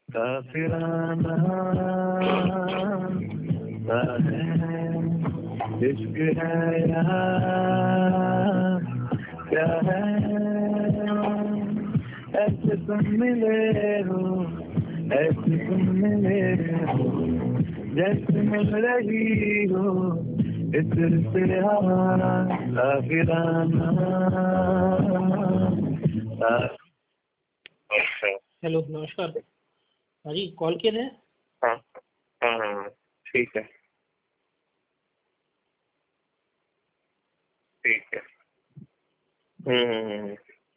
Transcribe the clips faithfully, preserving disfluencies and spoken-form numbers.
काफिराना सा है, इश्क है यार क्या है, ऐसे तुम मिले हो, ऐसे तुम मिले हो, जैसे मिल रही हो इतर से हमारा काफिराना। हेलो नमस्कार। हाँ जी, कॉल किए थे? हाँ हाँ हाँ ठीक है ठीक है। हम्म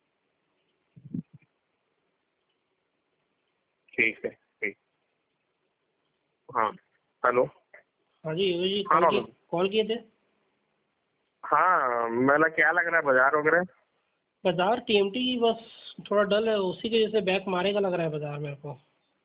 ठीक है ठीक। हाँ हेलो। हाँ जी योगी जी, हाँ कॉल किए राहुल। कॉल किए थे? हाँ मेला क्या लग रहा है बाजार वगैरह? बाजार टीएमटी बस थोड़ा डल है, उसी के जैसे बैक मारेगा लग रहा है बाजार मेरे को,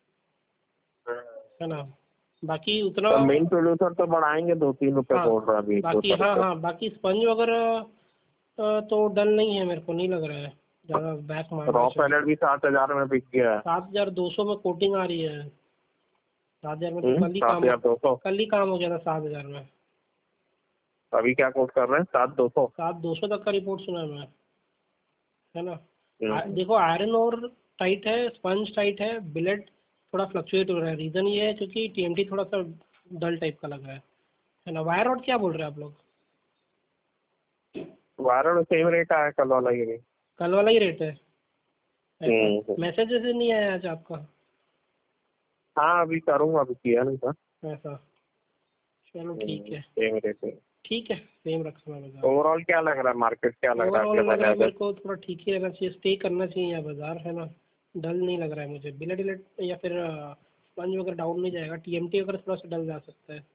है ना। बाकी उतना तो मेन प्रोड्यूसर तो बढ़ाएंगे, दो तीन रुपए हाँ बोल रहा है अभी दो बाकी हाँ हाँ बाकी स्पंज वगैरह अ, तो डल नहीं है, मेरे को नहीं लग रहा है ज़्यादा बैक मारना रॉ चाहिए। पैलेट भी सात हजार में बिक गया है। सात हजार दो सौ में कोटिंग आ रही है। सात हजार में तो हम्म, कल ही सात काम हजार दो सौ कल ही काम हो गया था सात हजार में। अभी क्या कोट कर रहे हैं? सात दो सौ सात दो सौ तक का रिपोर्ट सुना है मैं, है ना। आ, हम्म, देखो आयरन और टाइट है, स्पंज टाइट है, बिलेट थोड़ा फ्लक्चुएट हो रहा है। रीज़न ये है क्योंकि टीएमटी थोड़ा सा डल टाइप का लग रहा है है ना। वायर रॉड क्या बोल रहे हैं आप लोग? वायरल सेम रेट आया कल वाला ये भी। कल वाला ही रेट है ऐसा? हम्म, हम्म। मैसेज जैसे नहीं आया आज आपका? हाँ अभी करूँगा, अभी किया नहीं था। ऐसा, चलो ठीक है। सेम रेट है। ठीक है, सेम रखना बाजार। ओवरऑल क्या लग रहा है, मार्केट क्या लग रहा है ओवरऑल अगले लग महीने रहा है अगर? मेरे को थोड़ा ठीक ही रहना चाहिए, स्टे करना चाहिए यहाँ बाजार, है ना। डल नहीं लग रहा है मुझे, बिलेट डिलेट या फिर स्पंज वगैरह डाउन नहीं जाएगा, टीएमटी वगैरह थोड़ा सा डल जा सकता है।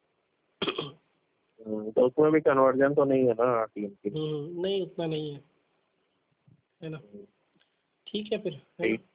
हम्म, तो उसमें भी कन्वर्जन तो नहीं है ना टीम की? हम्म नहीं उतना नहीं है, है ना। ठीक है फिर, है ना। ठीक।